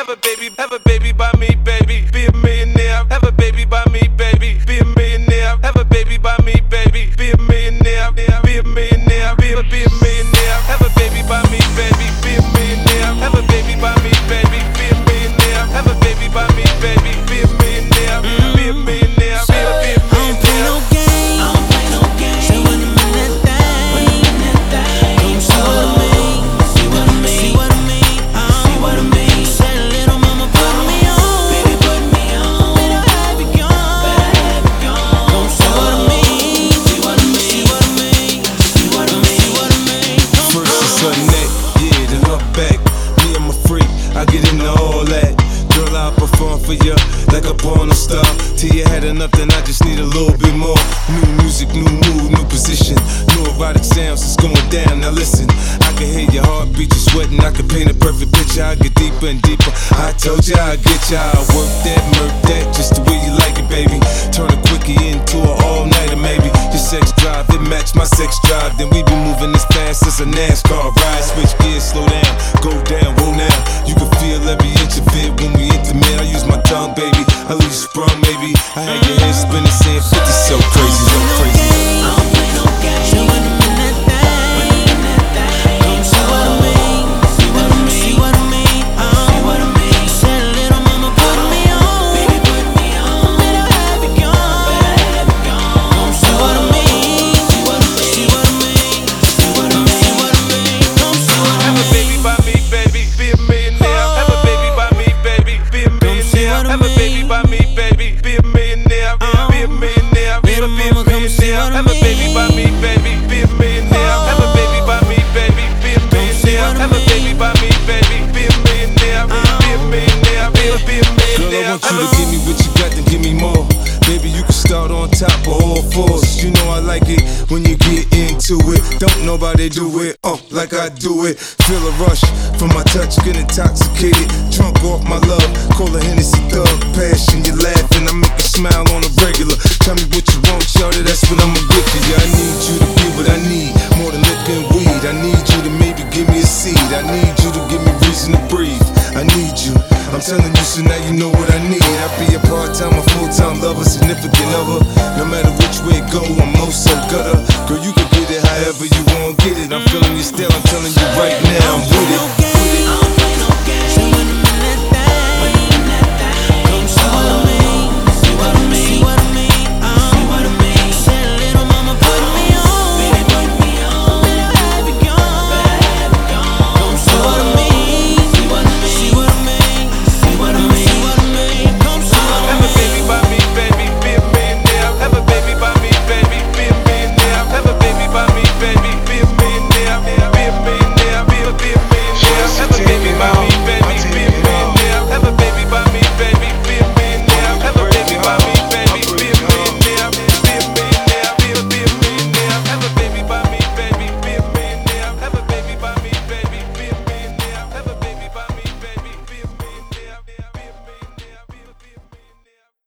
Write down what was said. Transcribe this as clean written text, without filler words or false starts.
have a baby by me, baby. Be a millionaire, have a baby by me, baby. Be a millionaire, have a baby by me, baby. Be a millionaire, be a millionaire, be a millionaire, have a baby by me, baby. Be a millionaire, have a baby by me, baby. Be a millionaire, have a baby by me, baby. Be a millionaire, be a millionaire, be a millionaire. I get into all that. Girl, I'll perform for you like a porno star. Till you had enough, then I just need a little bit more. New music, new mood, new position. New erotic sounds, it's going down. Now listen, I can hear your heartbeat, you're sweating. I can paint a perfect picture. I get deeper and deeper. I told you I'd get you. I'll work that, murk that, just the way you like it, baby. Turn a quickie into an all-nighter, maybe. Your sex drive, it match my sex drive. Then we be moving as fast as a NASCAR ride. Switch gears, slow down, go down, whoa now. You can feel every inch of it when we intimate. I use my tongue, baby. I leave you sprung, maybe. I had your head spinning, saying 50, so crazy, so crazy. I don't play no games. See what I'm in that thing. Come see what I mean. See what I mean. See what I mean. See what I mean. Said little mama put me on. Baby put me on. Better have it gone. Better have it gone. Come see what I mean. See what I mean. See what I mean. See what I mean. See what I mean. Come see what I mean. Have a baby by me, baby. Be a millionaire. Have a baby by me, baby. Be a millionaire. Have a baby by me, baby. Be a millionaire. Be a millionaire. Be a millionaire. Have a baby by me, baby. Be a millionaire. Have a baby by me, baby. Be a millionaire. Have a baby by me, baby. Be a millionaire. Be a millionaire. Be a millionaire. Girl, I want you to give me what you got, then give me more. Baby, you can start on top of all fours. You know I like it when you get into it. Don't nobody do it, like I do it. Feel a rush from my touch, get intoxicated. Drunk off my love, call a Hennessy thug. Passion, you laughing, I make you smile on a regular. Tell me what you want, shawty, that's what I'ma get for you. I need you to be what I need, more than liquor and weed. I need you to maybe give me a seed. I need you to give me reason to breathe. I need you, I'm telling you, so now you know what I need. I be a part-time or full-time lover, significant other. No matter which way it go, I'm most so gutter. Girl, you can get it however you want, get it. I'm feeling you still, I'm telling you right now, I'm with it.